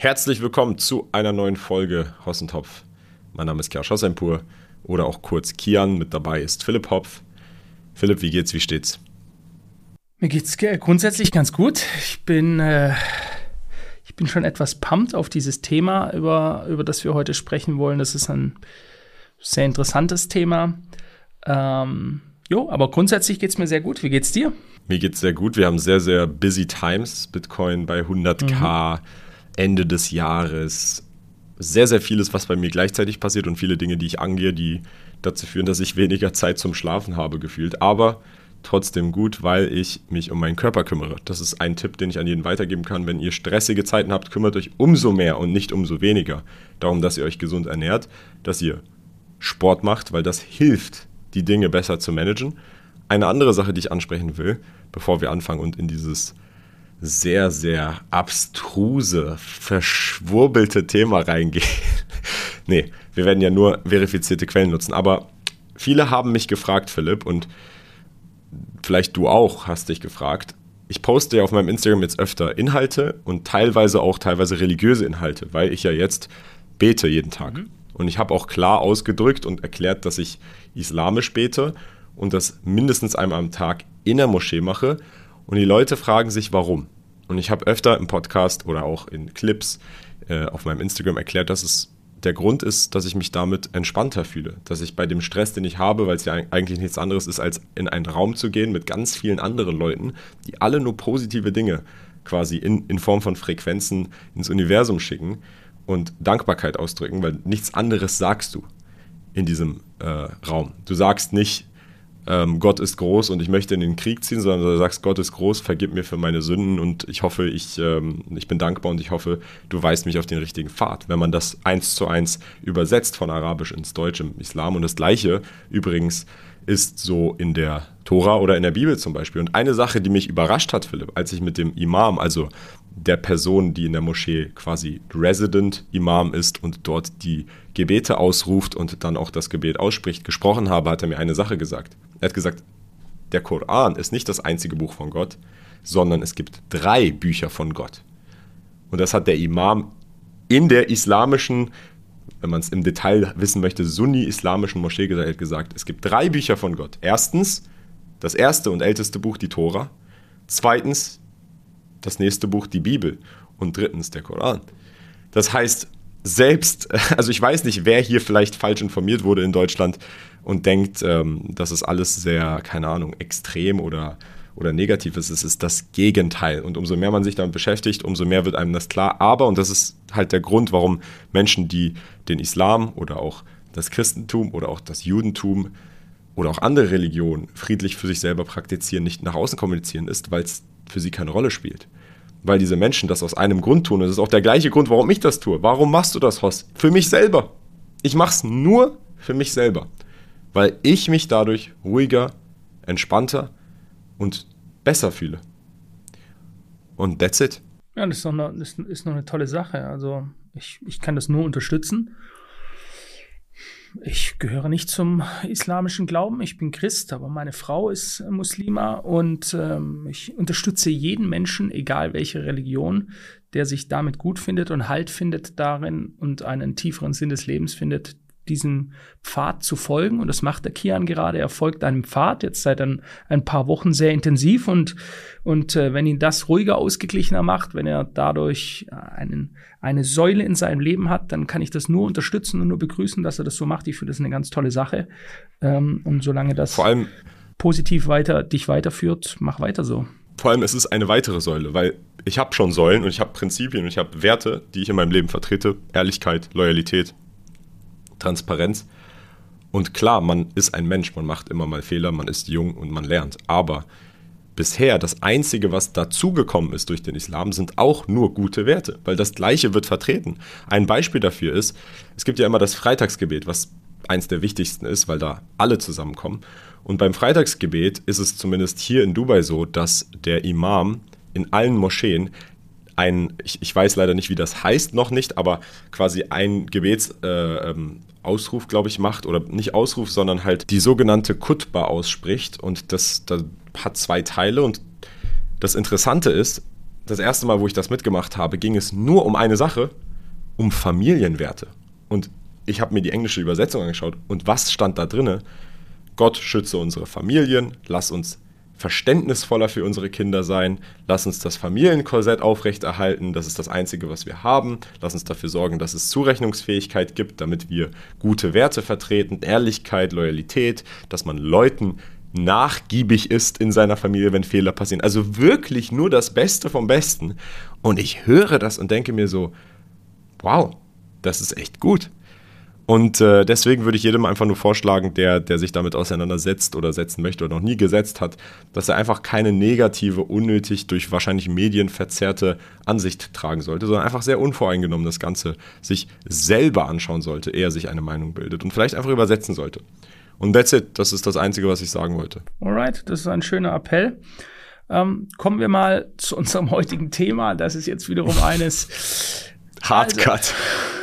Herzlich willkommen zu einer neuen Folge Hossentopf. Mein Name ist Kjash Hossenpur oder auch kurz Kian. Mit dabei ist Philipp Hopf. Philipp, wie geht's, wie steht's? Mir geht's grundsätzlich ganz gut. Ich bin schon etwas pumped auf dieses Thema, über das wir heute sprechen wollen. Das ist ein sehr interessantes Thema. Aber grundsätzlich geht's mir sehr gut. Wie geht's dir? Mir geht's sehr gut. Wir haben sehr, sehr busy times. Bitcoin bei 100.000, Ende des Jahres. Sehr, sehr vieles, was bei mir gleichzeitig passiert und viele Dinge, die ich angehe, die dazu führen, dass ich weniger Zeit zum Schlafen habe gefühlt. Aber trotzdem gut, weil ich mich um meinen Körper kümmere. Das ist ein Tipp, den ich an jeden weitergeben kann. Wenn ihr stressige Zeiten habt, kümmert euch umso mehr und nicht umso weniger darum, dass ihr euch gesund ernährt, dass ihr Sport macht, weil das hilft, die Dinge besser zu managen. Eine andere Sache, die ich ansprechen will, bevor wir anfangen und in dieses sehr, sehr abstruse, verschwurbelte Thema reingehen. Nee, wir werden ja nur verifizierte Quellen nutzen. Aber viele haben mich gefragt, Philipp, und vielleicht du auch hast dich gefragt. Ich poste ja auf meinem Instagram jetzt öfter Inhalte und teilweise religiöse Inhalte, weil ich ja jetzt bete jeden Tag. Und ich habe auch klar ausgedrückt und erklärt, dass ich islamisch bete und das mindestens einmal am Tag in der Moschee mache. Und die Leute fragen sich, warum. Und ich habe öfter im Podcast oder auch in Clips auf meinem Instagram erklärt, dass es der Grund ist, dass ich mich damit entspannter fühle. Dass ich bei dem Stress, den ich habe, weil es ja eigentlich nichts anderes ist, als in einen Raum zu gehen mit ganz vielen anderen Leuten, die alle nur positive Dinge quasi in Form von Frequenzen ins Universum schicken und Dankbarkeit ausdrücken, weil nichts anderes sagst du in diesem Raum. Du sagst nicht, Gott ist groß und ich möchte in den Krieg ziehen, sondern du sagst, Gott ist groß, vergib mir für meine Sünden und ich hoffe, ich bin dankbar und ich hoffe, du weist mich auf den richtigen Pfad. Wenn man das 1:1 übersetzt von Arabisch ins Deutsche im Islam, und das Gleiche übrigens ist so in der Tora oder in der Bibel zum Beispiel. Und eine Sache, die mich überrascht hat, Philipp, als ich mit dem Imam, also der Person, die in der Moschee quasi Resident Imam ist und dort die Gebete ausruft und dann auch das Gebet ausspricht, gesprochen habe, hat er mir eine Sache gesagt. Er hat gesagt, der Koran ist nicht das einzige Buch von Gott, sondern es gibt 3 Bücher von Gott. Und das hat der Imam in der islamischen, wenn man es im Detail wissen möchte, sunni-islamischen Moschee gesagt, es gibt 3 Bücher von Gott. Erstens, das erste und älteste Buch, die Tora. Zweitens, das nächste Buch, die Bibel. Und drittens, der Koran. Das heißt, also ich weiß nicht, wer hier vielleicht falsch informiert wurde in Deutschland und denkt, dass es alles sehr, keine Ahnung, extrem oder negativ ist. Es ist das Gegenteil. Und umso mehr man sich damit beschäftigt, umso mehr wird einem das klar. Aber, und das ist halt der Grund, warum Menschen, die den Islam oder auch das Christentum oder auch das Judentum oder auch andere Religionen friedlich für sich selber praktizieren, nicht nach außen kommunizieren, ist, weil es für sie keine Rolle spielt. Weil diese Menschen das aus einem Grund tun. Und das ist auch der gleiche Grund, warum ich das tue. Warum machst du das, Hoss? Für mich selber. Ich mach's nur für mich selber. Weil ich mich dadurch ruhiger, entspannter und besser fühle. Und that's it. Ja, das ist noch eine tolle Sache. Also ich kann das nur unterstützen. Ich gehöre nicht zum islamischen Glauben, ich bin Christ, aber meine Frau ist Muslima und ich unterstütze jeden Menschen, egal welche Religion, der sich damit gut findet und Halt findet darin und einen tieferen Sinn des Lebens findet, diesem Pfad zu folgen. Und das macht der Kian gerade. Er folgt einem Pfad, jetzt seit ein paar Wochen sehr intensiv. Und wenn ihn das ruhiger, ausgeglichener macht, wenn er dadurch eine Säule in seinem Leben hat, dann kann ich das nur unterstützen und nur begrüßen, dass er das so macht. Ich finde das eine ganz tolle Sache. Und solange das vor allem positiv dich weiterführt, mach weiter so. Vor allem, es ist eine weitere Säule, weil ich habe schon Säulen und ich habe Prinzipien und ich habe Werte, die ich in meinem Leben vertrete. Ehrlichkeit, Loyalität, Transparenz. Und klar, man ist ein Mensch, man macht immer mal Fehler, man ist jung und man lernt. Aber bisher das Einzige, was dazugekommen ist durch den Islam, sind auch nur gute Werte, weil das Gleiche wird vertreten. Ein Beispiel dafür ist, es gibt ja immer das Freitagsgebet, was eins der wichtigsten ist, weil da alle zusammenkommen. Und beim Freitagsgebet ist es zumindest hier in Dubai so, dass der Imam in allen Moscheen ich weiß leider nicht, wie das heißt, noch nicht, aber quasi ein Gebetsausruf, glaube ich, macht, oder nicht Ausruf, sondern halt die sogenannte Khutba ausspricht und das hat 2 Teile und das Interessante ist, das erste Mal, wo ich das mitgemacht habe, ging es nur um eine Sache, um Familienwerte. Und ich habe mir die englische Übersetzung angeschaut und was stand da drinne? Gott schütze unsere Familien, lass uns verständnisvoller für unsere Kinder sein, lass uns das Familienkorsett aufrechterhalten, das ist das Einzige, was wir haben, lass uns dafür sorgen, dass es Zurechnungsfähigkeit gibt, damit wir gute Werte vertreten, Ehrlichkeit, Loyalität, dass man Leuten nachgiebig ist in seiner Familie, wenn Fehler passieren. Also wirklich nur das Beste vom Besten. Und ich höre das und denke mir so, wow, das ist echt gut. Und deswegen würde ich jedem einfach nur vorschlagen, der sich damit auseinandersetzt oder setzen möchte oder noch nie gesetzt hat, dass er einfach keine negative, unnötig durch wahrscheinlich Medien verzerrte Ansicht tragen sollte, sondern einfach sehr unvoreingenommen das Ganze sich selber anschauen sollte, ehe er sich eine Meinung bildet und vielleicht einfach übersetzen sollte. Und that's it, das ist das Einzige, was ich sagen wollte. Alright, das ist ein schöner Appell. Kommen wir mal zu unserem heutigen Thema. Das ist jetzt wiederum eines Hardcut.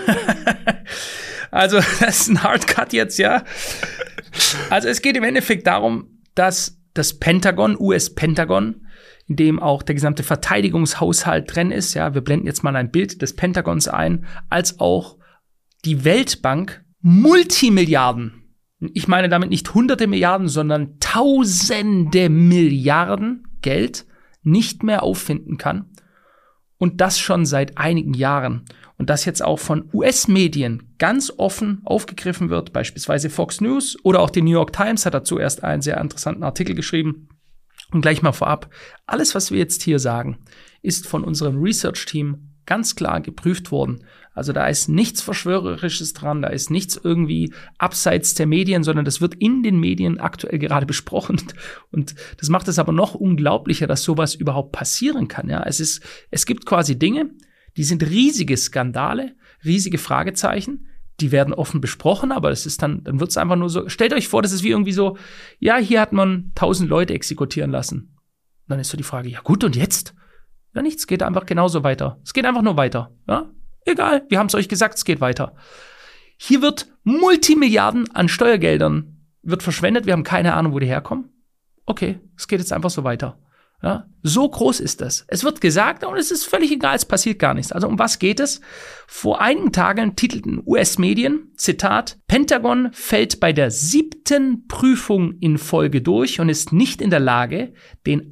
Also, das ist ein Hardcut jetzt, ja. Also, es geht im Endeffekt darum, dass das Pentagon, US-Pentagon, in dem auch der gesamte Verteidigungshaushalt drin ist, ja, wir blenden jetzt mal ein Bild des Pentagons ein, als auch die Weltbank Multimilliarden, ich meine damit nicht hunderte Milliarden, sondern tausende Milliarden Geld nicht mehr auffinden kann. Und das schon seit einigen Jahren. Und das jetzt auch von US-Medien ganz offen aufgegriffen wird, beispielsweise Fox News oder auch die New York Times hat dazu erst einen sehr interessanten Artikel geschrieben. Und gleich mal vorab, alles, was wir jetzt hier sagen, ist von unserem Research-Team ganz klar geprüft worden. Also da ist nichts Verschwörerisches dran, da ist nichts irgendwie abseits der Medien, sondern das wird in den Medien aktuell gerade besprochen. Und das macht es aber noch unglaublicher, dass sowas überhaupt passieren kann. Ja, es gibt quasi Dinge, die sind riesige Skandale, riesige Fragezeichen, die werden offen besprochen, aber es ist dann wird es einfach nur so, stellt euch vor, das ist wie irgendwie so, ja, hier hat man 1000 Leute exekutieren lassen. Und dann ist so die Frage, ja gut, und jetzt? Ja, nichts, geht einfach genauso weiter. Es geht einfach nur weiter, ja? Egal, wir haben es euch gesagt, es geht weiter. Hier wird Multimilliarden an Steuergeldern wird verschwendet, wir haben keine Ahnung, wo die herkommen. Okay, es geht jetzt einfach so weiter. Ja, so groß ist das. Es wird gesagt und es ist völlig egal, es passiert gar nichts. Also um was geht es? Vor einigen Tagen titelten US-Medien, Zitat, Pentagon fällt bei der 7. Prüfung in Folge durch und ist nicht in der Lage, den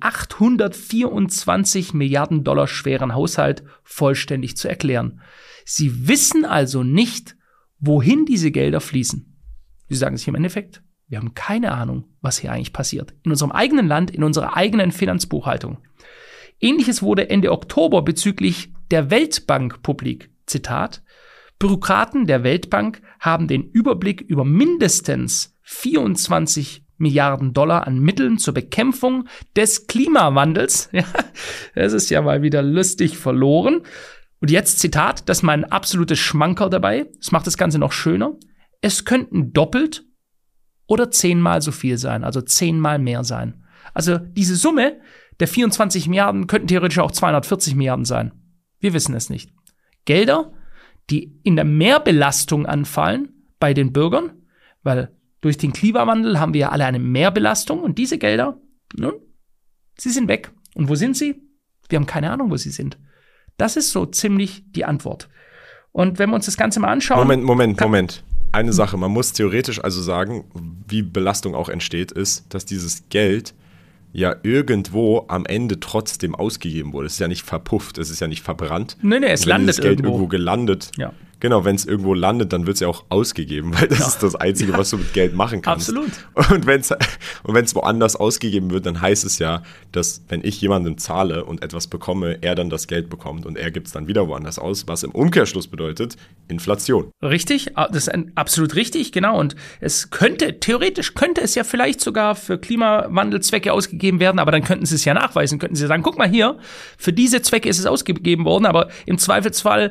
824 Milliarden Dollar schweren Haushalt vollständig zu erklären. Sie wissen also nicht, wohin diese Gelder fließen. Sie sagen sich im Endeffekt, wir haben keine Ahnung, was hier eigentlich passiert. In unserem eigenen Land, in unserer eigenen Finanzbuchhaltung. Ähnliches wurde Ende Oktober bezüglich der Weltbank publik. Zitat: Bürokraten der Weltbank haben den Überblick über mindestens 24 Milliarden Dollar an Mitteln zur Bekämpfung des Klimawandels. Ja, das ist ja mal wieder lustig verloren. Und jetzt Zitat, das ist mein absolutes Schmankerl dabei. Das macht das Ganze noch schöner. Es könnten doppelt oder 10-mal so viel sein, also 10-mal mehr sein. Also diese Summe der 24 Milliarden könnten theoretisch auch 240 Milliarden sein. Wir wissen es nicht. Gelder, die in der Mehrbelastung anfallen bei den Bürgern, weil durch den Klimawandel haben wir ja alle eine Mehrbelastung und diese Gelder, nun, sie sind weg. Und wo sind sie? Wir haben keine Ahnung, wo sie sind. Das ist so ziemlich die Antwort. Und wenn wir uns das Ganze mal anschauen... Moment. Eine Sache, man muss theoretisch also sagen, wie Belastung auch entsteht, ist, dass dieses Geld ja irgendwo am Ende trotzdem ausgegeben wurde. Es ist ja nicht verpufft, es ist ja nicht verbrannt. Nee, es landet das Geld irgendwo gelandet. Ja. Genau, wenn es irgendwo landet, dann wird es ja auch ausgegeben, weil das ist das Einzige, was du mit Geld machen kannst. Absolut. Und wenn es woanders ausgegeben wird, dann heißt es ja, dass wenn ich jemandem zahle und etwas bekomme, er dann das Geld bekommt und er gibt es dann wieder woanders aus, was im Umkehrschluss bedeutet Inflation. Richtig, das ist absolut richtig, genau. Und theoretisch könnte es ja vielleicht sogar für Klimawandelzwecke ausgegeben werden, aber dann könnten sie es ja nachweisen, könnten sie sagen, guck mal hier, für diese Zwecke ist es ausgegeben worden, aber im Zweifelsfall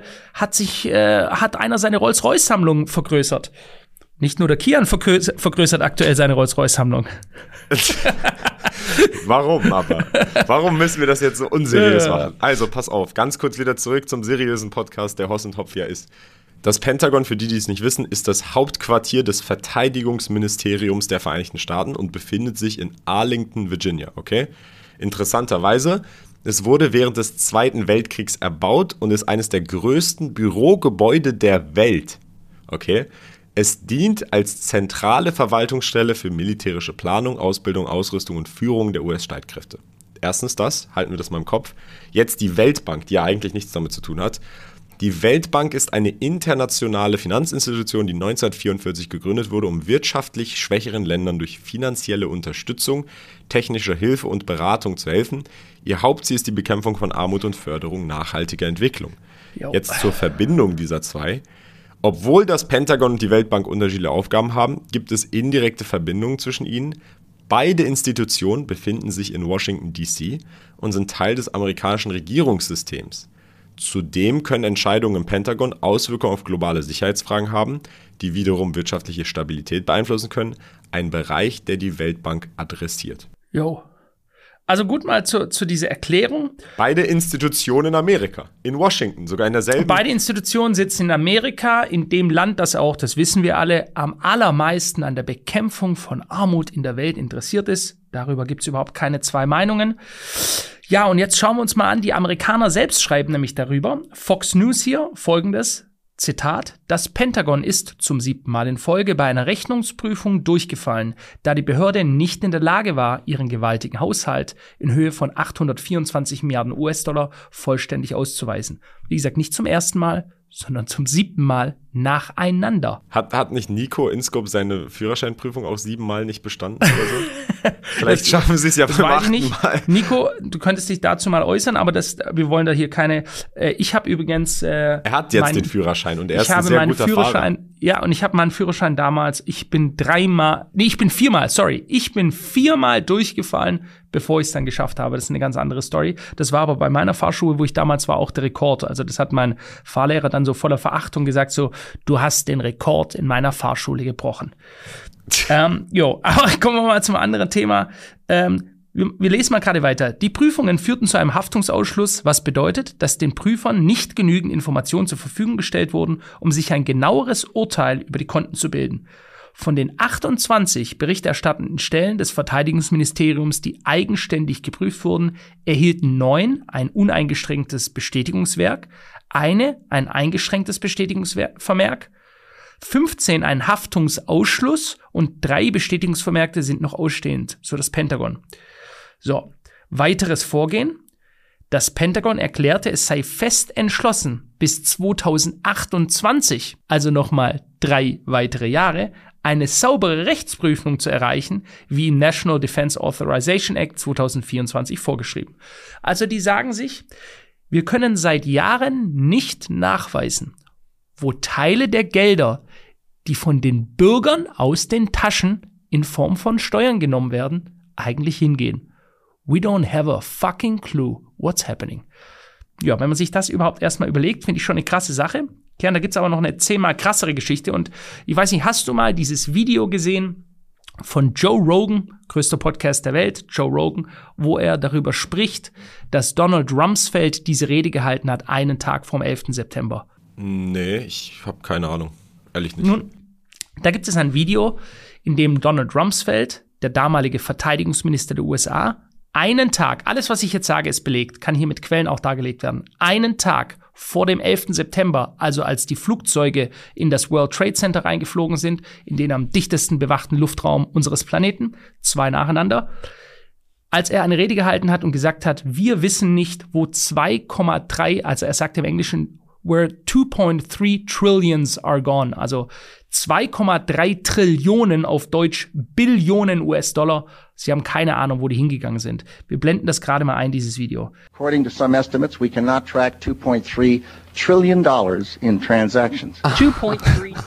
hat einer seine Rolls-Royce-Sammlung vergrößert. Nicht nur der Kian vergrößert aktuell seine Rolls-Royce-Sammlung. Warum aber? Warum müssen wir das jetzt so unseriös machen? Also, pass auf, ganz kurz wieder zurück zum seriösen Podcast, der Hoss und Hopf ja ist. Das Pentagon, für die es nicht wissen, ist das Hauptquartier des Verteidigungsministeriums der Vereinigten Staaten und befindet sich in Arlington, Virginia, okay? Interessanterweise Es wurde während des Zweiten Weltkriegs erbaut und ist eines der größten Bürogebäude der Welt. Okay? Es dient als zentrale Verwaltungsstelle für militärische Planung, Ausbildung, Ausrüstung und Führung der US-Streitkräfte. Erstens das, halten wir das mal im Kopf. Jetzt die Weltbank, die ja eigentlich nichts damit zu tun hat. Die Weltbank ist eine internationale Finanzinstitution, die 1944 gegründet wurde, um wirtschaftlich schwächeren Ländern durch finanzielle Unterstützung, technische Hilfe und Beratung zu helfen. Ihr Hauptziel ist die Bekämpfung von Armut und Förderung nachhaltiger Entwicklung. Jetzt zur Verbindung dieser zwei. Obwohl das Pentagon und die Weltbank unterschiedliche Aufgaben haben, gibt es indirekte Verbindungen zwischen ihnen. Beide Institutionen befinden sich in Washington, D.C. und sind Teil des amerikanischen Regierungssystems. Zudem können Entscheidungen im Pentagon Auswirkungen auf globale Sicherheitsfragen haben, die wiederum wirtschaftliche Stabilität beeinflussen können. Ein Bereich, der die Weltbank adressiert. Jo. Also gut, mal zu dieser Erklärung. Beide Institutionen in Amerika, in Washington, sogar in derselben. Beide Institutionen sitzen in Amerika, in dem Land, das auch, das wissen wir alle, am allermeisten an der Bekämpfung von Armut in der Welt interessiert ist. Darüber gibt es überhaupt keine zwei Meinungen. Ja, und jetzt schauen wir uns mal an, die Amerikaner selbst schreiben nämlich darüber. Fox News hier, folgendes, Zitat, das Pentagon ist zum 7. Mal in Folge bei einer Rechnungsprüfung durchgefallen, da die Behörde nicht in der Lage war, ihren gewaltigen Haushalt in Höhe von 824 Milliarden US-Dollar vollständig auszuweisen. Wie gesagt, nicht zum ersten Mal, sondern zum 7. Mal nacheinander. Hat nicht Nico Inskop seine Führerscheinprüfung auch 7 Mal nicht bestanden oder so? Vielleicht schaffen sie es ja beim 8. Mal. Nico, du könntest dich dazu mal äußern, aber wir wollen da hier keine. Ich habe übrigens. Er hat jetzt den Führerschein und er ist ein sehr guter Fahrer. Ja, und ich habe meinen Führerschein damals. Ich bin viermal durchgefallen, bevor ich es dann geschafft habe. Das ist eine ganz andere Story. Das war aber bei meiner Fahrschule, wo ich damals war, auch der Rekord. Also das hat mein Fahrlehrer dann so voller Verachtung gesagt, so, du hast den Rekord in meiner Fahrschule gebrochen. Aber kommen wir mal zum anderen Thema. Wir lesen mal gerade weiter. Die Prüfungen führten zu einem Haftungsausschluss, was bedeutet, dass den Prüfern nicht genügend Informationen zur Verfügung gestellt wurden, um sich ein genaueres Urteil über die Konten zu bilden. Von den 28 berichterstattenden Stellen des Verteidigungsministeriums, die eigenständig geprüft wurden, erhielten 9 ein uneingeschränktes Bestätigungswerk, ein eingeschränktes Bestätigungsvermerk, 15 ein Haftungsausschluss und 3 Bestätigungsvermerke sind noch ausstehend, so das Pentagon. So, weiteres Vorgehen. Das Pentagon erklärte, es sei fest entschlossen, bis 2028, also nochmal 3 weitere Jahre, eine saubere Rechtsprüfung zu erreichen, wie im National Defense Authorization Act 2024 vorgeschrieben. Also die sagen sich, wir können seit Jahren nicht nachweisen, wo Teile der Gelder, die von den Bürgern aus den Taschen in Form von Steuern genommen werden, eigentlich hingehen. We don't have a fucking clue what's happening. Ja, wenn man sich das überhaupt erstmal überlegt, finde ich schon eine krasse Sache. Ja, da gibt's aber noch eine 10-mal krassere Geschichte. Und ich weiß nicht, hast du mal dieses Video gesehen von Joe Rogan, größter Podcast der Welt, Joe Rogan, wo er darüber spricht, dass Donald Rumsfeld diese Rede gehalten hat, einen Tag vom 11. September? Nee, ich habe keine Ahnung. Ehrlich nicht. Nun, da gibt es ein Video, in dem Donald Rumsfeld, der damalige Verteidigungsminister der USA, einen Tag, alles was ich jetzt sage ist belegt, kann hier mit Quellen auch dargelegt werden, einen Tag vor dem 11. September, also als die Flugzeuge in das World Trade Center reingeflogen sind, in den am dichtesten bewachten Luftraum unseres Planeten, 2 nacheinander, als er eine Rede gehalten hat und gesagt hat, wir wissen nicht, wo 2,3, also er sagte im Englischen, where 2.3 trillions are gone, also 2,3 Trillionen auf Deutsch Billionen US-Dollar. Sie haben keine Ahnung, wo die hingegangen sind. Wir blenden das gerade mal ein, dieses Video. According to some estimates, we cannot track $2.3 trillion in transactions. 2.3.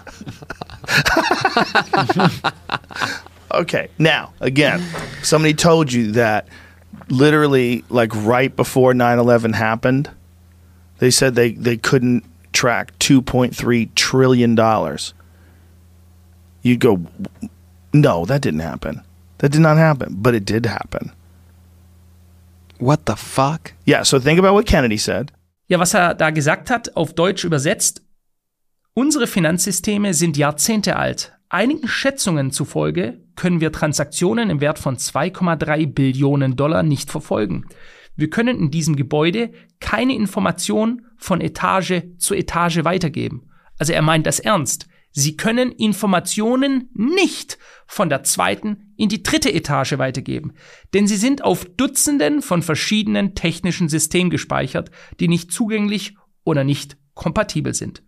Okay, now, again, somebody told you that literally, like right before 9/11 happened, they said they couldn't track $2.3 trillion. You'd go, no, that didn't happen. That did not happen, but it did happen. What the fuck? Yeah, so think about what Kennedy said. Ja, was er da gesagt hat, auf Deutsch übersetzt, unsere Finanzsysteme sind Jahrzehnte alt. Einigen Schätzungen zufolge können wir Transaktionen im Wert von 2,3 Billionen Dollar nicht verfolgen. Wir können in diesem Gebäude keine Information von Etage zu Etage weitergeben. Also er meint das ernst. Sie können Informationen nicht von der 2. in die 3. Etage weitergeben, denn sie sind auf Dutzenden von verschiedenen technischen Systemen gespeichert, die nicht zugänglich oder nicht kompatibel sind.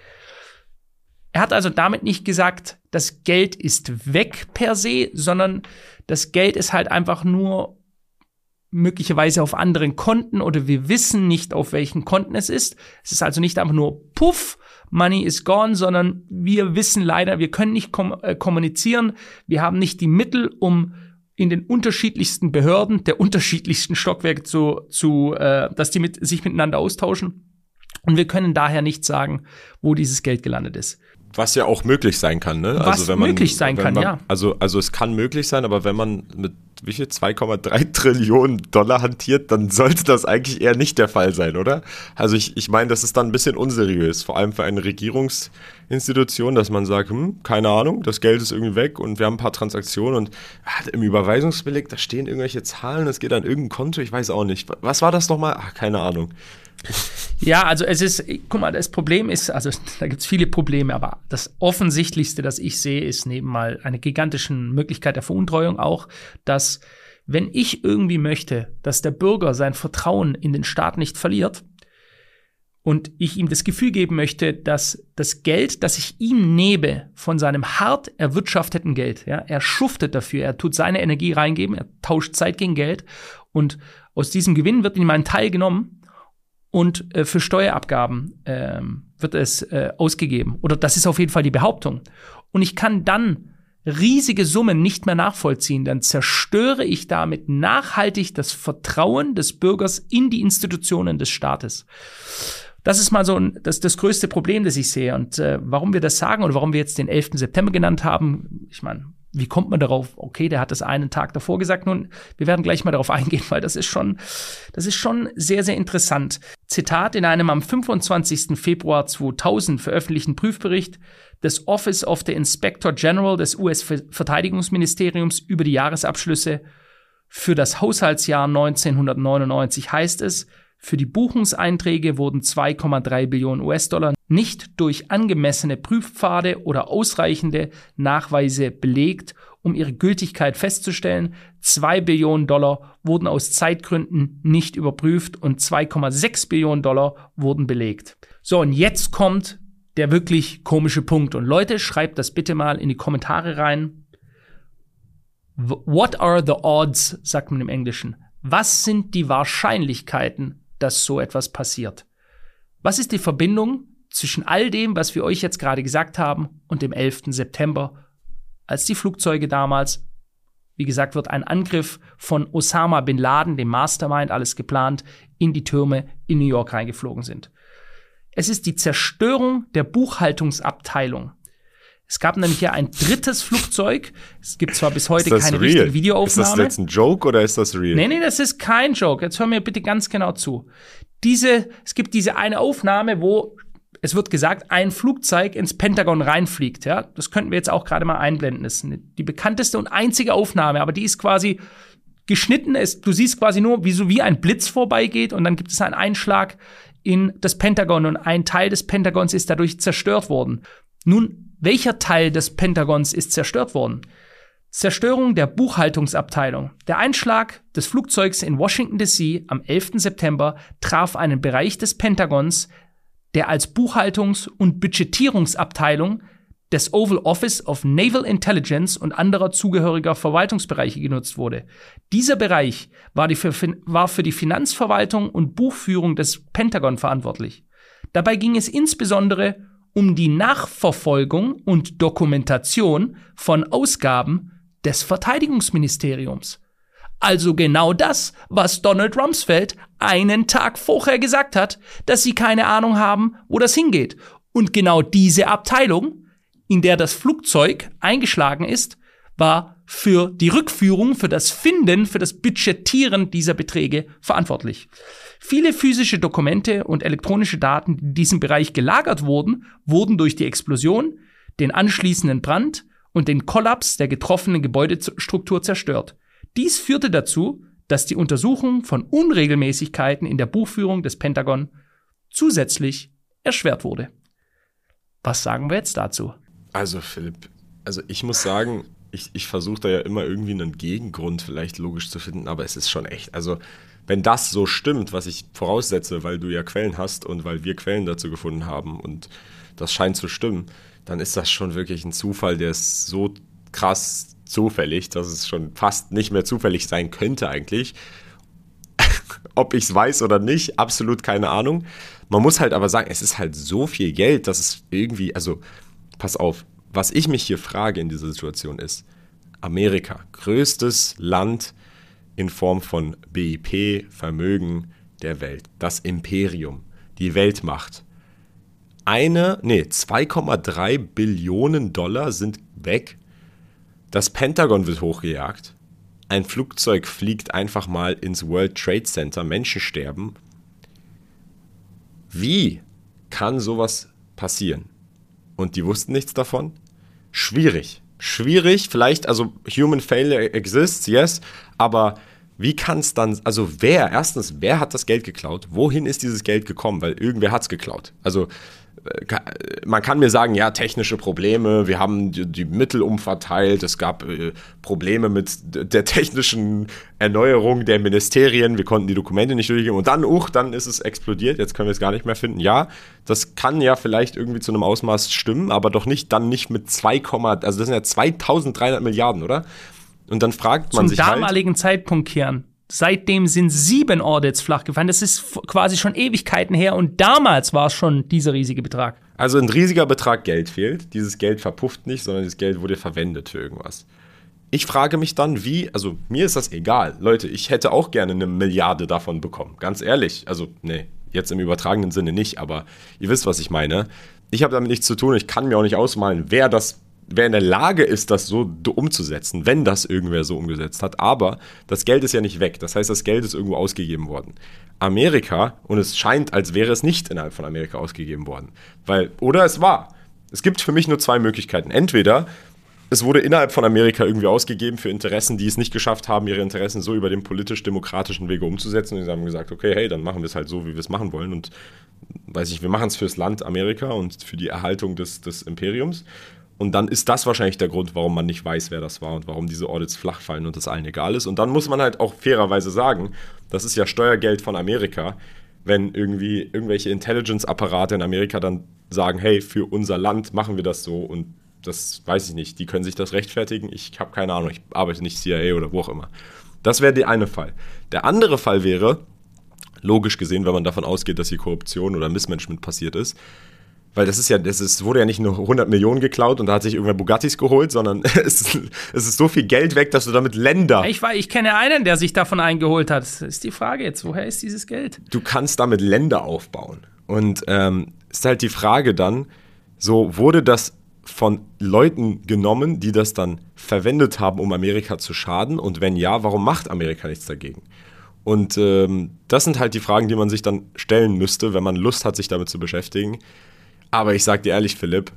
Er hat also damit nicht gesagt, das Geld ist weg per se, sondern das Geld ist halt einfach nur möglicherweise auf anderen Konten oder wir wissen nicht, auf welchen Konten es ist. Es ist also nicht einfach nur puff, money is gone, sondern wir wissen leider, wir können nicht kommunizieren. Wir haben nicht die Mittel, um in den unterschiedlichsten Behörden der unterschiedlichsten Stockwerke dass die sich miteinander austauschen. Und wir können daher nicht sagen, wo dieses Geld gelandet ist. Was ja auch möglich sein kann, ne? Was möglich sein kann, ja. Also es kann möglich sein, aber wenn man mit 2,3 Trillionen Dollar hantiert, dann sollte das eigentlich eher nicht der Fall sein, oder? Also ich meine, das ist dann ein bisschen unseriös, vor allem für eine Regierungsinstitution, dass man sagt, keine Ahnung, das Geld ist irgendwie weg und wir haben ein paar Transaktionen und im Überweisungsbeleg, da stehen irgendwelche Zahlen, es geht an irgendein Konto, ich weiß auch nicht. Was war das nochmal? Keine Ahnung. Ja, also guck mal, das Problem ist, also da gibt's viele Probleme, aber das Offensichtlichste, das ich sehe, ist neben mal einer gigantischen Möglichkeit der Veruntreuung auch, dass wenn ich irgendwie möchte, dass der Bürger sein Vertrauen in den Staat nicht verliert und ich ihm das Gefühl geben möchte, dass das Geld, das ich ihm nehme von seinem hart erwirtschafteten Geld, ja, er schuftet dafür, er tut seine Energie reingeben, er tauscht Zeit gegen Geld und aus diesem Gewinn wird ihm ein Teil genommen und für Steuerabgaben wird es ausgegeben. Oder das ist auf jeden Fall die Behauptung. Und ich kann dann riesige Summen nicht mehr nachvollziehen. Dann zerstöre ich damit nachhaltig das Vertrauen des Bürgers in die Institutionen des Staates. Das ist mal so das größte Problem, das ich sehe. Und warum wir das sagen oder warum wir jetzt den 11. September genannt haben, ich meine, wie kommt man darauf? Okay, der hat das einen Tag davor gesagt. Nun, wir werden gleich mal darauf eingehen, weil das ist schon sehr, sehr interessant. Zitat in einem am 25. Februar 2000 veröffentlichten Prüfbericht des Office of the Inspector General des US-Verteidigungsministeriums über die Jahresabschlüsse für das Haushaltsjahr 1999 heißt es, für die Buchungseinträge wurden 2,3 Billionen US-Dollar nicht durch angemessene Prüfpfade oder ausreichende Nachweise belegt, um ihre Gültigkeit festzustellen. 2 Billionen Dollar wurden aus Zeitgründen nicht überprüft und 2,6 Billionen Dollar wurden belegt. So, und jetzt kommt der wirklich komische Punkt. Und Leute, schreibt das bitte mal in die Kommentare rein. What are the odds, sagt man im Englischen. Was sind die Wahrscheinlichkeiten, dass so etwas passiert? Was ist die Verbindung zwischen all dem, was wir euch jetzt gerade gesagt haben, und dem 11. September, als die Flugzeuge damals, wie gesagt, wird ein Angriff von Osama Bin Laden, dem Mastermind, alles geplant, in die Türme in New York reingeflogen sind? Es ist die Zerstörung der Buchhaltungsabteilung. Es gab nämlich hier ein drittes Flugzeug. Es gibt zwar bis heute keine richtige Videoaufnahme. Ist das jetzt ein Joke oder ist das real? Nee, das ist kein Joke. Jetzt hör mir bitte ganz genau zu. Es gibt diese eine Aufnahme, wo es wird gesagt, ein Flugzeug ins Pentagon reinfliegt. Ja, das könnten wir jetzt auch gerade mal einblenden. Das ist die bekannteste und einzige Aufnahme, aber die ist quasi geschnitten. Du siehst quasi nur, wie ein Blitz vorbeigeht und dann gibt es einen Einschlag in das Pentagon und ein Teil des Pentagons ist dadurch zerstört worden. Nun, welcher Teil des Pentagons ist zerstört worden? Zerstörung der Buchhaltungsabteilung. Der Einschlag des Flugzeugs in Washington D.C. am 11. September traf einen Bereich des Pentagons, der als Buchhaltungs- und Budgetierungsabteilung des Oval Office of Naval Intelligence und anderer zugehöriger Verwaltungsbereiche genutzt wurde. Dieser Bereich war für die Finanzverwaltung und Buchführung des Pentagon verantwortlich. Dabei ging es insbesondere um die Nachverfolgung und Dokumentation von Ausgaben des Verteidigungsministeriums. Also genau das, was Donald Rumsfeld einen Tag vorher gesagt hat, dass sie keine Ahnung haben, wo das hingeht. Und genau diese Abteilung, in der das Flugzeug eingeschlagen ist, war für die Rückführung, für das Finden, für das Budgetieren dieser Beträge verantwortlich. Viele physische Dokumente und elektronische Daten, die in diesem Bereich gelagert wurden, wurden durch die Explosion, den anschließenden Brand und den Kollaps der getroffenen Gebäudestruktur zerstört. Dies führte dazu, dass die Untersuchung von Unregelmäßigkeiten in der Buchführung des Pentagon zusätzlich erschwert wurde. Was sagen wir jetzt dazu? Also Philipp, ich muss sagen, ich versuche da ja immer irgendwie einen Gegengrund vielleicht logisch zu finden, aber es ist schon echt, also wenn das so stimmt, was ich voraussetze, weil du ja Quellen hast und weil wir Quellen dazu gefunden haben und das scheint zu stimmen, dann ist das schon wirklich ein Zufall, der ist so krass zufällig, dass es schon fast nicht mehr zufällig sein könnte eigentlich. Ob ich es weiß oder nicht, absolut keine Ahnung. Man muss halt aber sagen, es ist halt so viel Geld, dass es irgendwie, also pass auf, was ich mich hier frage in dieser Situation ist, Amerika, größtes Land in Form von BIP, Vermögen der Welt, das Imperium, die Weltmacht. 2,3 Billionen Dollar sind weg. Das Pentagon wird hochgejagt. Ein Flugzeug fliegt einfach mal ins World Trade Center. Menschen sterben. Wie kann sowas passieren? Und die wussten nichts davon? Schwierig. Vielleicht, also Human Failure exists, yes, aber wie kann es dann, also wer hat das Geld geklaut? Wohin ist dieses Geld gekommen? Weil irgendwer hat es geklaut. Also man kann mir sagen, ja, technische Probleme, wir haben die Mittel umverteilt, es gab Probleme mit der technischen Erneuerung der Ministerien, wir konnten die Dokumente nicht durchgeben und dann ist es explodiert, jetzt können wir es gar nicht mehr finden. Ja, das kann ja vielleicht irgendwie zu einem Ausmaß stimmen, aber doch nicht mit also das sind ja 2300 Milliarden, oder? Und dann fragt man sich zum damaligen Zeitpunkt, Kian. Seitdem sind 7 Audits flach gefallen. Das ist quasi schon Ewigkeiten her und damals war es schon dieser riesige Betrag. Also ein riesiger Betrag Geld fehlt. Dieses Geld verpufft nicht, sondern dieses Geld wurde verwendet für irgendwas. Ich frage mich dann, also mir ist das egal. Leute, ich hätte auch gerne 1 Milliarde davon bekommen. Ganz ehrlich. Also, jetzt im übertragenen Sinne nicht, aber ihr wisst, was ich meine. Ich habe damit nichts zu tun. Ich kann mir auch nicht ausmalen, wer in der Lage ist, das so umzusetzen, wenn das irgendwer so umgesetzt hat. Aber das Geld ist ja nicht weg. Das heißt, das Geld ist irgendwo ausgegeben worden. Amerika, und es scheint, als wäre es nicht innerhalb von Amerika ausgegeben worden. Oder es war. Es gibt für mich nur 2 Möglichkeiten. Entweder es wurde innerhalb von Amerika irgendwie ausgegeben für Interessen, die es nicht geschafft haben, ihre Interessen so über den politisch-demokratischen Wege umzusetzen. Und sie haben gesagt, okay, hey, dann machen wir es halt so, wie wir es machen wollen. Und wir machen es fürs Land Amerika und für die Erhaltung des Imperiums. Und dann ist das wahrscheinlich der Grund, warum man nicht weiß, wer das war und warum diese Audits flach fallen und das allen egal ist. Und dann muss man halt auch fairerweise sagen, das ist ja Steuergeld von Amerika, wenn irgendwie irgendwelche Intelligence-Apparate in Amerika dann sagen, hey, für unser Land machen wir das so und das weiß ich nicht, die können sich das rechtfertigen, ich habe keine Ahnung, ich arbeite nicht CIA oder wo auch immer. Das wäre der eine Fall. Der andere Fall wäre, logisch gesehen, wenn man davon ausgeht, dass hier Korruption oder Missmanagement passiert ist, weil wurde ja nicht nur 100 Millionen geklaut und da hat sich irgendwer Bugattis geholt, sondern es ist so viel Geld weg, dass du damit Länder... Ich kenne einen, der sich davon eingeholt hat. Das ist die Frage jetzt, woher ist dieses Geld? Du kannst damit Länder aufbauen. Und ist halt die Frage dann, so wurde das von Leuten genommen, die das dann verwendet haben, um Amerika zu schaden? Und wenn ja, warum macht Amerika nichts dagegen? Und das sind halt die Fragen, die man sich dann stellen müsste, wenn man Lust hat, sich damit zu beschäftigen. Aber ich sag dir ehrlich, Philipp,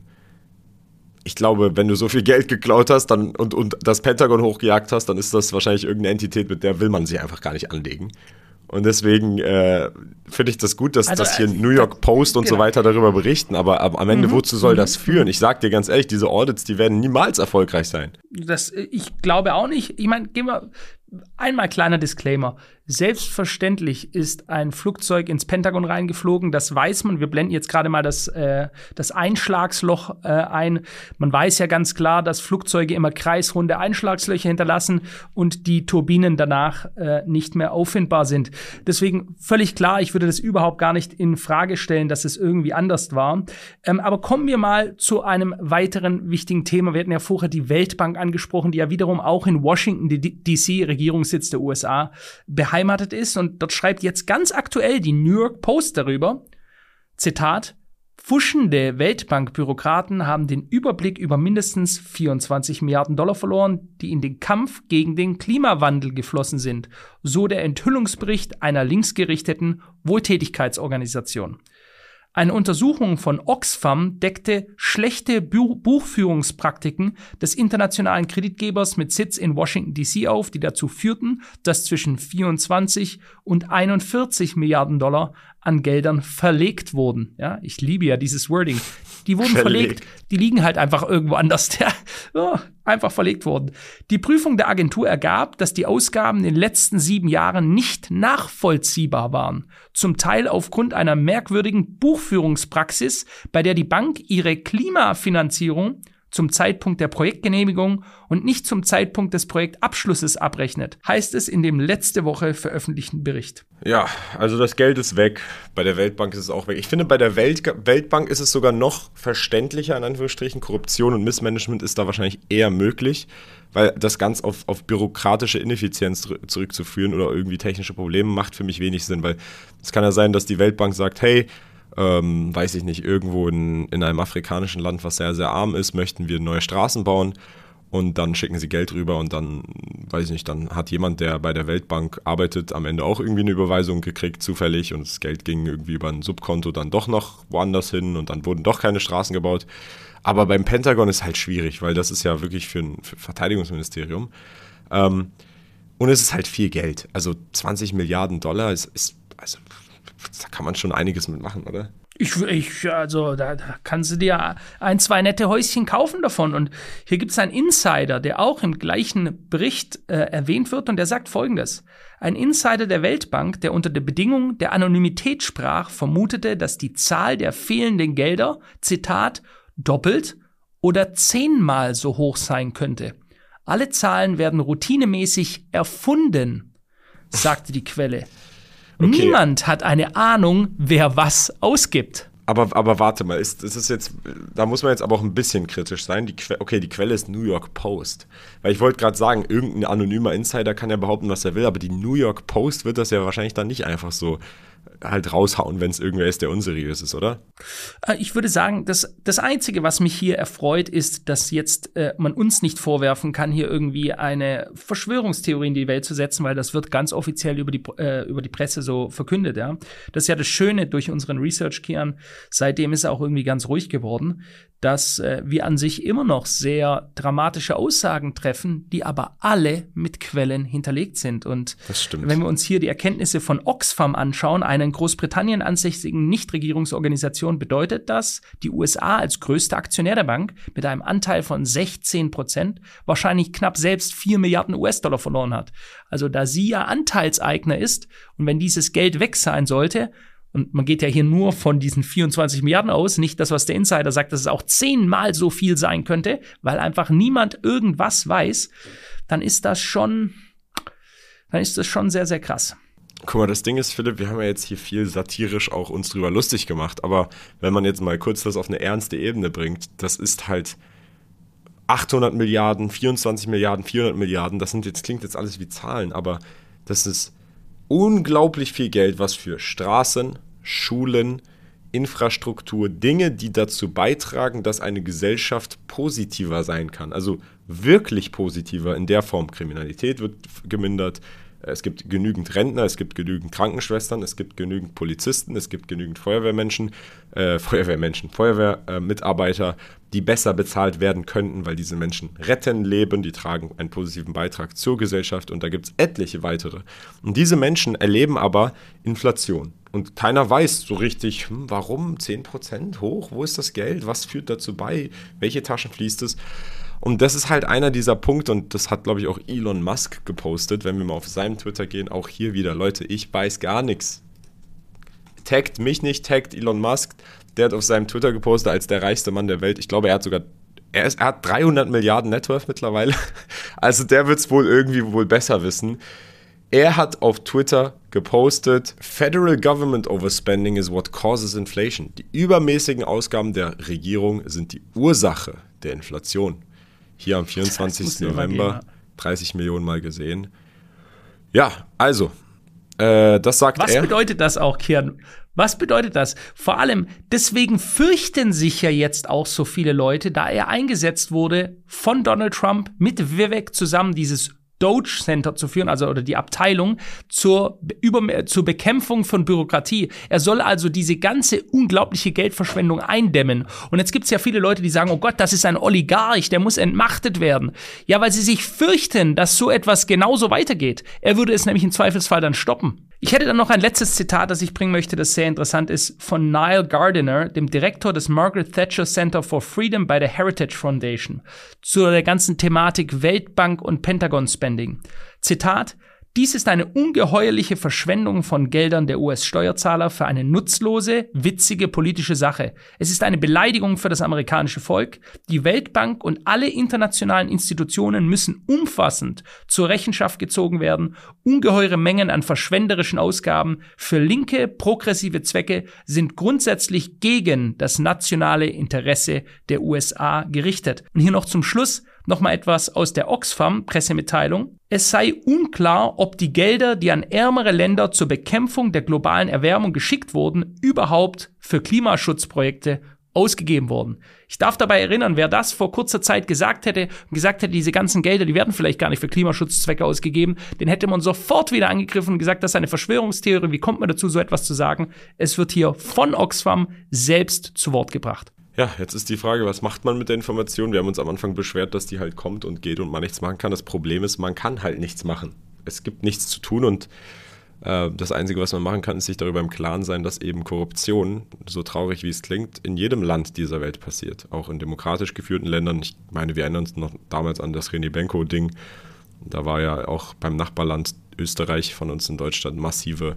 ich glaube, wenn du so viel Geld geklaut hast und das Pentagon hochgejagt hast, dann ist das wahrscheinlich irgendeine Entität, mit der will man sich einfach gar nicht anlegen. Und deswegen finde ich das gut, dass hier New York Post und so weiter darüber berichten. Aber am Ende, wozu soll das führen? Ich sag dir ganz ehrlich, diese Audits, die werden niemals erfolgreich sein. Ich glaube auch nicht. Ich meine, gehen wir einmal kleiner Disclaimer. Selbstverständlich ist ein Flugzeug ins Pentagon reingeflogen, das weiß man. Wir blenden jetzt gerade mal das Einschlagsloch ein. Man weiß ja ganz klar, dass Flugzeuge immer kreisrunde Einschlagslöcher hinterlassen und die Turbinen danach nicht mehr auffindbar sind. Deswegen völlig klar, ich würde das überhaupt gar nicht in Frage stellen, dass es irgendwie anders war. Aber kommen wir mal zu einem weiteren wichtigen Thema. Wir hatten ja vorher die Weltbank angesprochen, die ja wiederum auch in Washington DC, Regierungssitz der USA, beheimatet ist. Und dort schreibt jetzt ganz aktuell die New York Post darüber, Zitat, pfuschende Weltbankbürokraten haben den Überblick über mindestens 24 Milliarden Dollar verloren, die in den Kampf gegen den Klimawandel geflossen sind, so der Enthüllungsbericht einer linksgerichteten Wohltätigkeitsorganisation. Eine Untersuchung von Oxfam deckte schlechte Buchführungspraktiken des internationalen Kreditgebers mit Sitz in Washington D.C. auf, die dazu führten, dass zwischen 24 und 41 Milliarden Dollar an Geldern verlegt wurden. Ja, ich liebe ja dieses Wording. Die wurden verlegt. Die liegen halt einfach irgendwo anders. Einfach verlegt wurden. Die Prüfung der Agentur ergab, dass die Ausgaben in den letzten 7 Jahren nicht nachvollziehbar waren. Zum Teil aufgrund einer merkwürdigen Buchführungspraxis, bei der die Bank ihre Klimafinanzierung zum Zeitpunkt der Projektgenehmigung und nicht zum Zeitpunkt des Projektabschlusses abrechnet, heißt es in dem letzte Woche veröffentlichten Bericht. Ja, also das Geld ist weg. Bei der Weltbank ist es auch weg. Ich finde, bei der Weltbank ist es sogar noch verständlicher, in Anführungsstrichen. Korruption und Missmanagement ist da wahrscheinlich eher möglich, weil das ganz auf bürokratische Ineffizienz zurückzuführen oder irgendwie technische Probleme macht für mich wenig Sinn, weil es kann ja sein, dass die Weltbank sagt, hey, weiß ich nicht, irgendwo in einem afrikanischen Land, was sehr, sehr arm ist, möchten wir neue Straßen bauen und dann schicken sie Geld rüber und dann, weiß ich nicht, dann hat jemand, der bei der Weltbank arbeitet, am Ende auch irgendwie eine Überweisung gekriegt, zufällig, und das Geld ging irgendwie über ein Subkonto dann doch noch woanders hin und dann wurden doch keine Straßen gebaut. Aber beim Pentagon ist halt schwierig, weil das ist ja wirklich für ein Verteidigungsministerium. Und es ist halt viel Geld. Also 20 Milliarden Dollar also da kann man schon einiges mitmachen, oder? Also da kannst du dir 1, 2 nette Häuschen kaufen davon. Und hier gibt es einen Insider, der auch im gleichen Bericht erwähnt wird, und der sagt Folgendes. Ein Insider der Weltbank, der unter der Bedingung der Anonymität sprach, vermutete, dass die Zahl der fehlenden Gelder, Zitat, doppelt oder 10-mal so hoch sein könnte. Alle Zahlen werden routinemäßig erfunden, sagte die Quelle. Okay. Niemand hat eine Ahnung, wer was ausgibt. Aber warte mal, ist jetzt, da muss man jetzt aber auch ein bisschen kritisch sein. Die Quelle ist New York Post. Weil ich wollte gerade sagen, irgendein anonymer Insider kann ja behaupten, was er will, aber die New York Post wird das ja wahrscheinlich dann nicht einfach so halt raushauen, wenn es irgendwer ist, der unseriös ist, oder? Ich würde sagen, das Einzige, was mich hier erfreut, ist, dass jetzt man uns nicht vorwerfen kann, hier irgendwie eine Verschwörungstheorie in die Welt zu setzen, weil das wird ganz offiziell über die Presse so verkündet, ja. Das ist ja das Schöne durch unseren Research, Kian. Seitdem ist er auch irgendwie ganz ruhig geworden, dass wir an sich immer noch sehr dramatische Aussagen treffen, die aber alle mit Quellen hinterlegt sind. Und das stimmt. Wenn wir uns hier die Erkenntnisse von Oxfam anschauen, einer in Großbritannien ansässigen Nichtregierungsorganisation, bedeutet das, die USA als größter Aktionär der Bank mit einem Anteil von 16% wahrscheinlich knapp selbst 4 Milliarden US-Dollar verloren hat. Also da sie ja Anteilseigner ist und wenn dieses Geld weg sein sollte, und man geht ja hier nur von diesen 24 Milliarden aus, nicht das, was der Insider sagt, dass es auch 10-mal so viel sein könnte, weil einfach niemand irgendwas weiß, dann ist das schon sehr, sehr krass. Guck mal, das Ding ist, Philipp, wir haben ja jetzt hier viel satirisch auch uns drüber lustig gemacht, aber wenn man jetzt mal kurz das auf eine ernste Ebene bringt, das ist halt 800 Milliarden, 24 Milliarden, 400 Milliarden, klingt jetzt alles wie Zahlen, aber das ist unglaublich viel Geld, was für Straßen, Schulen, Infrastruktur, Dinge, die dazu beitragen, dass eine Gesellschaft positiver sein kann. Also wirklich positiver in der Form. Kriminalität wird gemindert, es gibt genügend Rentner, es gibt genügend Krankenschwestern, es gibt genügend Polizisten, es gibt genügend Feuerwehrmitarbeiter, die besser bezahlt werden könnten, weil diese Menschen retten Leben, die tragen einen positiven Beitrag zur Gesellschaft und da gibt es etliche weitere. Und diese Menschen erleben aber Inflation. Und keiner weiß so richtig, warum 10% hoch, wo ist das Geld, was führt dazu bei, welche Taschen fließt es? Und das ist halt einer dieser Punkte und das hat, glaube ich, auch Elon Musk gepostet, wenn wir mal auf seinem Twitter gehen, auch hier wieder, Leute, ich weiß gar nichts. Taggt mich nicht, taggt Elon Musk, der hat auf seinem Twitter gepostet als der reichste Mann der Welt. Ich glaube, er hat 300 Milliarden Net Worth mittlerweile, also der wird es wohl besser wissen. Er hat auf Twitter gepostet, Federal Government Overspending is what causes inflation. Die übermäßigen Ausgaben der Regierung sind die Ursache der Inflation. Hier am 24. November 30 Millionen Mal gesehen. Ja, also, das sagt er. Was bedeutet das auch, Kian? Was bedeutet das? Vor allem, deswegen fürchten sich ja jetzt auch so viele Leute, da er eingesetzt wurde von Donald Trump mit Vivek zusammen, dieses Doge Center zu führen, also oder die Abteilung zur Bekämpfung von Bürokratie. Er soll also diese ganze unglaubliche Geldverschwendung eindämmen. Und jetzt gibt es ja viele Leute, die sagen, oh Gott, das ist ein Oligarch, der muss entmachtet werden. Ja, weil sie sich fürchten, dass so etwas genauso weitergeht. Er würde es nämlich im Zweifelsfall dann stoppen. Ich hätte dann noch ein letztes Zitat, das ich bringen möchte, das sehr interessant ist, von Niall Gardiner, dem Direktor des Margaret Thatcher Center for Freedom bei der Heritage Foundation, zu der ganzen Thematik Weltbank und Pentagon-Spending. Zitat: Dies ist eine ungeheuerliche Verschwendung von Geldern der US-Steuerzahler für eine nutzlose, witzige politische Sache. Es ist eine Beleidigung für das amerikanische Volk. Die Weltbank und alle internationalen Institutionen müssen umfassend zur Rechenschaft gezogen werden. Ungeheure Mengen an verschwenderischen Ausgaben für linke, progressive Zwecke sind grundsätzlich gegen das nationale Interesse der USA gerichtet. Und hier noch zum Schluss nochmal etwas aus der Oxfam-Pressemitteilung. Es sei unklar, ob die Gelder, die an ärmere Länder zur Bekämpfung der globalen Erwärmung geschickt wurden, überhaupt für Klimaschutzprojekte ausgegeben wurden. Ich darf dabei erinnern, wer das vor kurzer Zeit gesagt hätte, diese ganzen Gelder, die werden vielleicht gar nicht für Klimaschutzzwecke ausgegeben, den hätte man sofort wieder angegriffen und gesagt, das ist eine Verschwörungstheorie, wie kommt man dazu, so etwas zu sagen? Es wird hier von Oxfam selbst zu Wort gebracht. Ja, jetzt ist die Frage, was macht man mit der Information? Wir haben uns am Anfang beschwert, dass die halt kommt und geht und man nichts machen kann. Das Problem ist, man kann halt nichts machen. Es gibt nichts zu tun und das Einzige, was man machen kann, ist sich darüber im Klaren sein, dass eben Korruption, so traurig wie es klingt, in jedem Land dieser Welt passiert. Auch in demokratisch geführten Ländern. Ich meine, wir erinnern uns noch damals an das René Benko-Ding. Da war ja auch beim Nachbarland Österreich von uns in Deutschland massive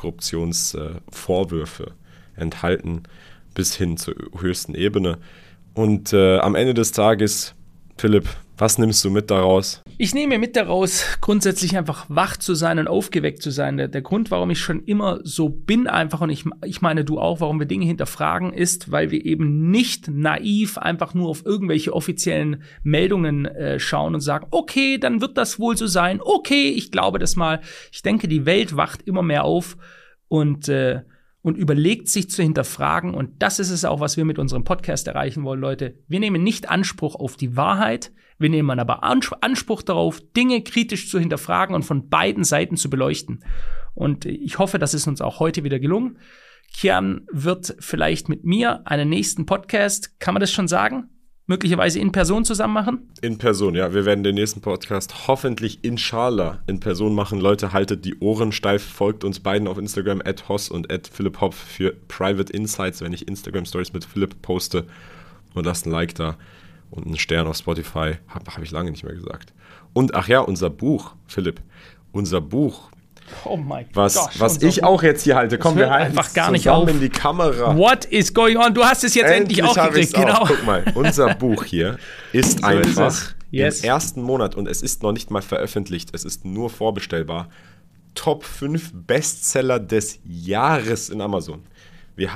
Korruptionsvorwürfe enthalten, bis hin zur höchsten Ebene. Und am Ende des Tages, Philipp, was nimmst du mit daraus? Ich nehme mit daraus, grundsätzlich einfach wach zu sein und aufgeweckt zu sein. Der Grund, warum ich schon immer so bin einfach, und ich meine du auch, warum wir Dinge hinterfragen, ist, weil wir eben nicht naiv einfach nur auf irgendwelche offiziellen Meldungen schauen und sagen, okay, dann wird das wohl so sein, okay, ich glaube das mal. Ich denke, die Welt wacht immer mehr auf und überlegt, sich zu hinterfragen. Und das ist es auch, was wir mit unserem Podcast erreichen wollen, Leute. Wir nehmen nicht Anspruch auf die Wahrheit, wir nehmen aber Anspruch darauf, Dinge kritisch zu hinterfragen und von beiden Seiten zu beleuchten. Und ich hoffe, das ist uns auch heute wieder gelungen. Kian wird vielleicht mit mir einen nächsten Podcast, kann man das schon sagen? Möglicherweise in Person zusammen machen? In Person, ja. Wir werden den nächsten Podcast hoffentlich inshallah in Person machen. Leute, haltet die Ohren steif, folgt uns beiden auf Instagram @hoss und @philipphoff für Private Insights, wenn ich Instagram-Stories mit Philipp poste. Und lasst ein Like da und einen Stern auf Spotify. Hab ich lange nicht mehr gesagt. Und ach ja, unser Buch, Philipp. Unser Buch. Oh mein Gott. Was ich Buch. auch jetzt hier halte. Komm, wir halten einfach gar nicht zusammen auf. in die Kamera. What is going on? Du hast es jetzt endlich auch gekriegt. Genau. Guck mal, unser Buch hier ist So einfach ist es. im ersten Monat, und es ist noch nicht mal veröffentlicht, es ist nur vorbestellbar, Top 5 Bestseller des Jahres in Amazon. Wir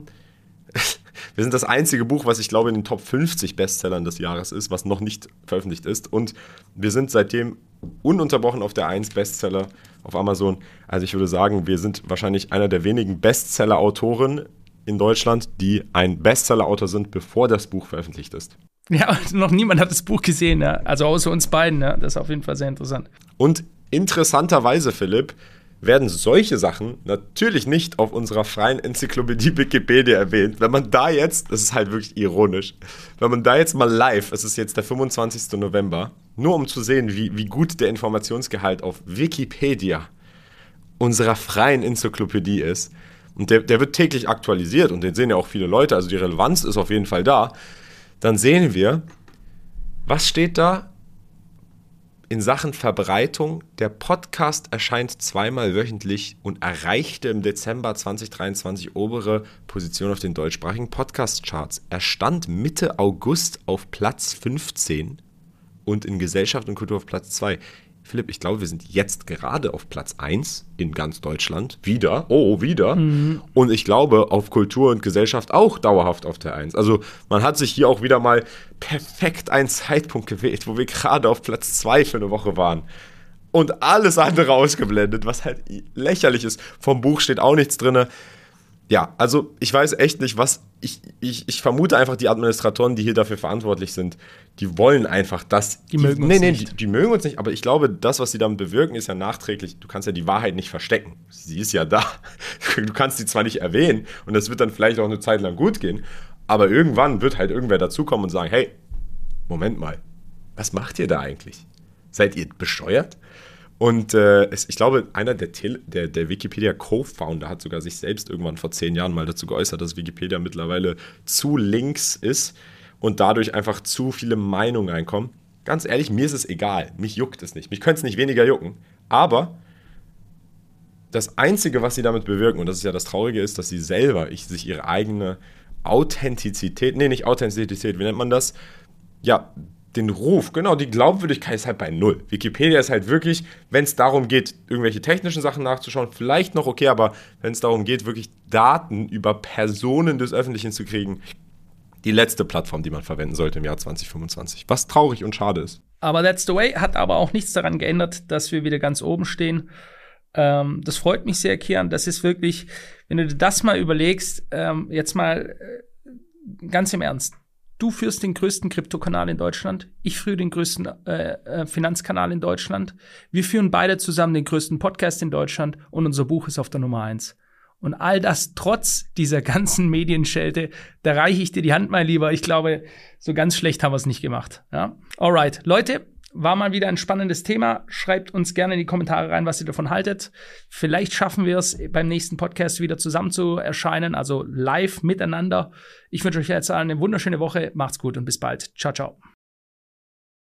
sind das einzige Buch, was ich glaube in den Top 50 Bestsellern des Jahres ist, was noch nicht veröffentlicht ist. Und wir sind seitdem ununterbrochen auf der 1 Bestseller auf Amazon. Also ich würde sagen, wir sind wahrscheinlich einer der wenigen Bestseller-Autoren in Deutschland, die ein Bestseller-Autor sind, bevor das Buch veröffentlicht ist. Ja, noch niemand hat das Buch gesehen, ja. Also außer uns beiden. Ja. Das ist auf jeden Fall sehr interessant. Und interessanterweise, Philipp, werden solche Sachen natürlich nicht auf unserer freien Enzyklopädie Wikipedia erwähnt. Wenn man da jetzt, das ist halt wirklich ironisch, wenn man da jetzt mal live, es ist jetzt der 25. November, nur um zu sehen, wie gut der Informationsgehalt auf Wikipedia unserer freien Enzyklopädie ist, und der wird täglich aktualisiert und den sehen ja auch viele Leute, also die Relevanz ist auf jeden Fall da, dann sehen wir, was steht da? In Sachen Verbreitung, der Podcast erscheint 2-mal wöchentlich und erreichte im Dezember 2023 obere Position auf den deutschsprachigen Podcast-Charts. Er stand Mitte August auf Platz 15 und in Gesellschaft und Kultur auf Platz 2. Philipp, ich glaube, wir sind jetzt gerade auf Platz 1 in ganz Deutschland. Wieder. Mhm. Und ich glaube, auf Kultur und Gesellschaft auch dauerhaft auf der 1. Also man hat sich hier auch wieder mal perfekt einen Zeitpunkt gewählt, wo wir gerade auf Platz 2 für eine Woche waren. Und alles andere ausgeblendet, was halt lächerlich ist. Vom Buch steht auch nichts drin. Ja, also ich weiß echt nicht, was. Ich vermute einfach, die Administratoren, die hier dafür verantwortlich sind, die wollen einfach das. Die mögen uns nicht. Die mögen uns nicht, aber ich glaube, das, was sie damit bewirken, ist ja nachträglich. Du kannst ja die Wahrheit nicht verstecken. Sie ist ja da. Du kannst sie zwar nicht erwähnen und das wird dann vielleicht auch eine Zeit lang gut gehen, aber irgendwann wird halt irgendwer dazukommen und sagen, hey, Moment mal, was macht ihr da eigentlich? Seid ihr bescheuert? Und ich glaube, einer der Wikipedia-Co-Founder hat sogar sich selbst irgendwann vor 10 Jahren mal dazu geäußert, dass Wikipedia mittlerweile zu links ist und dadurch einfach zu viele Meinungen reinkommen. Ganz ehrlich, mir ist es egal. Mich juckt es nicht. Mich könnte es nicht weniger jucken. Aber das Einzige, was sie damit bewirken, und das ist ja das Traurige, ist, dass sie selber sich ihre eigene Authentizität, nicht Authentizität, wie nennt man das? Ja, den Ruf, genau, die Glaubwürdigkeit ist halt bei 0. Wikipedia ist halt wirklich, wenn es darum geht, irgendwelche technischen Sachen nachzuschauen, vielleicht noch okay, aber wenn es darum geht, wirklich Daten über Personen des Öffentlichen zu kriegen, die letzte Plattform, die man verwenden sollte im Jahr 2025. Was traurig und schade ist. Aber that's the way, hat aber auch nichts daran geändert, dass wir wieder ganz oben stehen. Das freut mich sehr, Kian. Das ist wirklich, wenn du dir das mal überlegst, jetzt mal ganz im Ernst. Du führst den größten Kryptokanal in Deutschland. Ich führe den größten Finanzkanal in Deutschland. Wir führen beide zusammen den größten Podcast in Deutschland und unser Buch ist auf der Nummer 1. Und all das trotz dieser ganzen Medienschelte, da reiche ich dir die Hand, mein Lieber. Ich glaube, so ganz schlecht haben wir es nicht gemacht. Ja? Alright, Leute, war mal wieder ein spannendes Thema. Schreibt uns gerne in die Kommentare rein, was ihr davon haltet. Vielleicht schaffen wir es beim nächsten Podcast wieder zusammen zu erscheinen, also live miteinander. Ich wünsche euch jetzt eine wunderschöne Woche. Macht's gut und bis bald. Ciao, ciao.